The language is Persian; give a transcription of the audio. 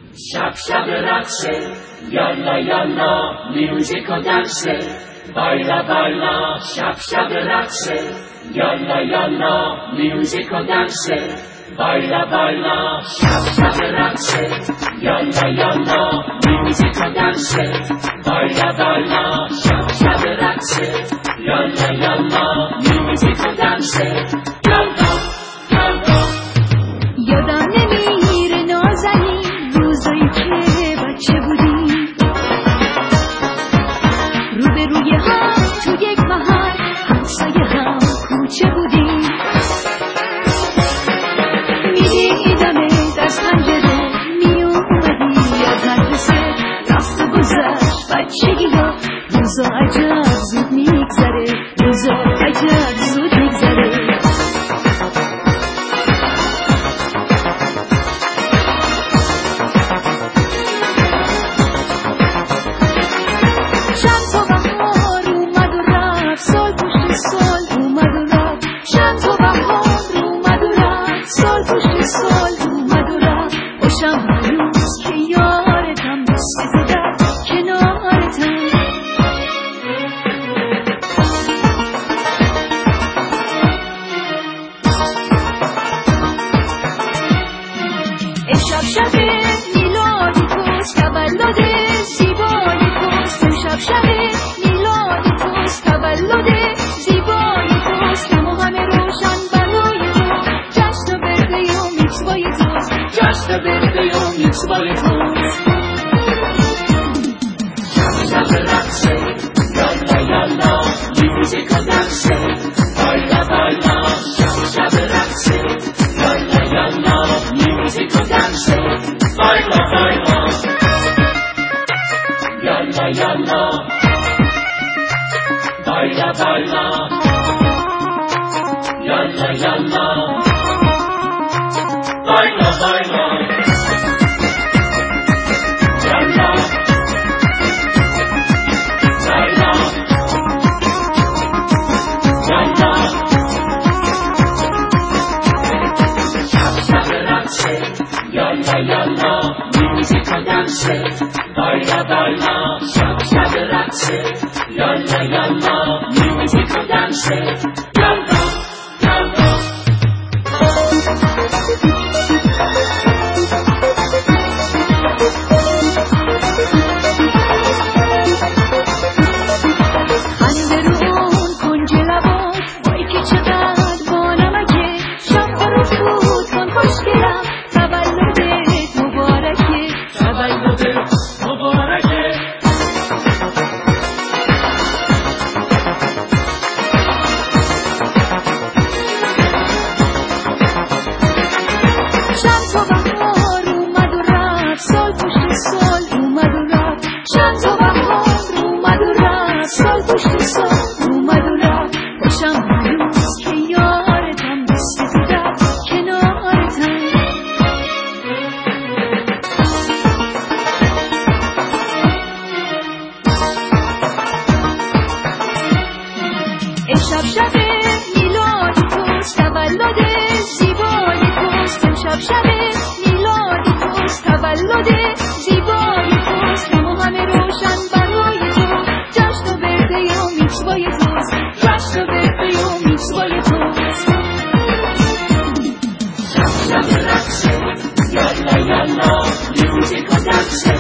شب شب رقصه، یالا یالا میوزیک و دنسه، بایلا بایلا شب شب رقصه، یالا یالا میوزیک و دنسه، بایلا بایلا شب شب رقصه، یالا یالا میوزیک و دنسه، بایلا بایلا شب شب رقصه، یالا یالا میوزیک و دنسه، یالا یالا. یادم نمیره نازنین روزایی که بچه بودیم، روبروی هم تو یک محل همسایه هم کوچه بودیم. میدیدمت از پنجره میومدی از مدرسه، رفت و گذشت بچگی ها، روزا عجب زود میگذره، روزا عجب زود میگذره. چند تا بهار اومد و رفت، سال پشت سال اومد و رفت، چند تا بهار اومد و رفت، سال پشت سال اومد و رفت. خوشم هنوز که یارتم، دست تو در کنارتم. امشب شب میلاد توست، تولد زیبای توست. امشب شب میلاد توست، تولد زیبای توست. همه روشن برای تو، جشن برده و میتوای توست، جشن برده و میتوای توست. شب شب رقصه، یالا یالا میوزیک و دنسه، بایلا بایلا شب شب رقصه، یالا یالا میوزیک و دنسه، بایلا بایلا یالا یالا بایلا بایلا یالا یالا بایلا بایلا یالا بایلا یالا. شب شب رقصه، یالا یالا میوزیک و دنسه، بایلا بایلا شب شب رقصه، یالا یالا میوزیک و دنسه، یالا یالا. خنده رو اون کنج لبا، وای که چقدر با نمکه. شب رو فوت کن خوشگلم، تولدت مبارکه، تولدت مبارکه. چند تا بهار اومد و رفت، سال پشت سال اومد و رفت، چند تا بهار اومد و رفت، سال پشت سال اومد و رفت. خوشم هنوز که یارتم، دست تو در کنارتم. امشب شب میلاد توست، تولد زیبای توست. امشب شب میلاد توست، تولد زیبای توست. همه روشن برای تو، جشن و برده و میتوای توست، جشن و برده و میتوای توست. شب شب رقصه، یالا یالا میوزیک و دنسه،